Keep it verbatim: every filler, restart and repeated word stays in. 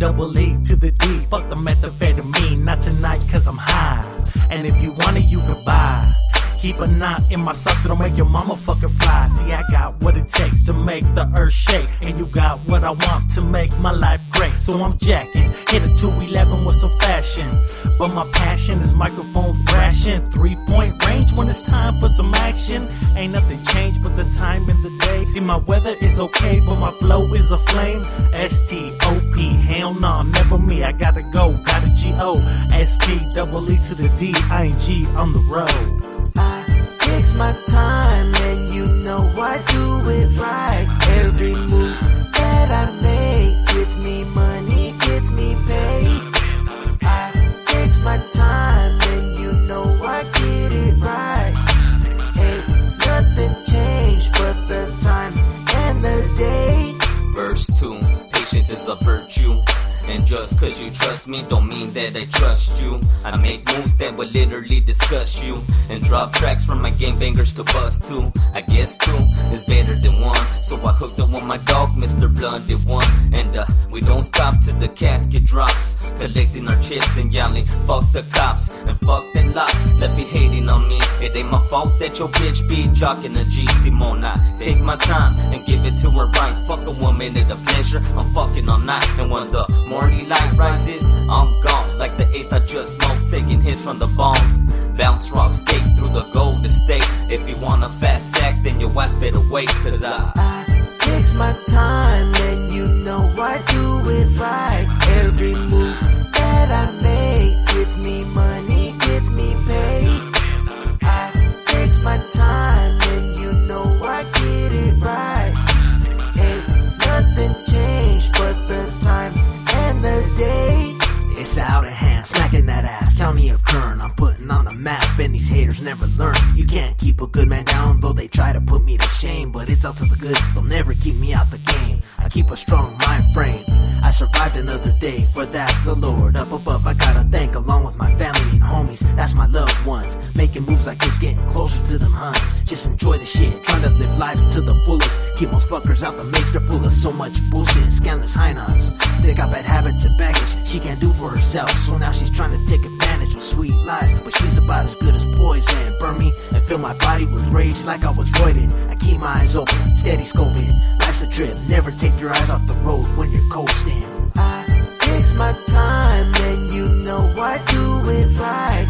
double E to the D. Fuck the methamphetamine, not tonight cause I'm high. And if you want it, you can buy. Keep a knot in my sock that'll make your mama fucking fly. See, I got what it takes to make the earth shake, and you got what I want to make my life great. So I'm jacking, hit a two eleven with some fashion, but my passion is microphone thrashing. Three-point range when it's time for some action. Ain't nothing changed but the time in the day. See, my weather is okay, but my flow is a flame. S T O P, hell no, never me. I gotta go, got a G O S P, double E to the D, I N G on the road. I takes my time and you know I do it right. Every move that I make gets me money, gets me paid. I takes my time and you know I get it right. Ain't nothing changed but the time and the day. Verse two, patience is a virtue. And just cause you trust me don't mean that I trust you. I make moves that will literally disgust you, and drop tracks from my gangbangers to bust two. I guess two is better than one, so I hooked up on my dog, Mister Blunted One. And uh, we don't stop till the casket drops, collecting our chips and yelling, fuck the cops and fuck them lots. Let be hating on me, it ain't my fault that your bitch be jocking a G. Simona, take my time and give it to her right. Fuck a woman at a pleasure, I'm fucking all night. And when the morning light rises, I'm gone like the eighth I just smoked, taking hits from the bomb. Bounce rock, skate through the Golden State. If you want a fast sack, then your ass better wait, cause I I takes my time and you know I do it right. Every move that I make gets me money, gets me paid. I takes my time and you know I get it right. Ain't nothing changed but the time and the day. It's out of hand, smacking that ass, county of Kern. I'm putting on the map and these haters never learn. You can't keep a good man down, though they try to put me to shame. But it's all to the good, they'll never keep me out the game. I keep a strong mind frame, I survived another day. For that, the Lord up above I gotta thank, along with my family and homies, that's my loved ones. Making moves like this, getting closer to them huns. Just enjoy the shit, trying to live life to the fullest. Keep most fuckers out the mix, they're full of so much bullshit. Scandalous high-nots, they got bad habits and baggage she can't do for herself, so now she's trying to take advantage of sweet lies. But she's about as good as poison, burn me and fill my body with rage like I was roided. I keep my eyes open, steady scoping, life's a trip, never take your eyes off the road when you're coasting. I takes my time and you know I do it right.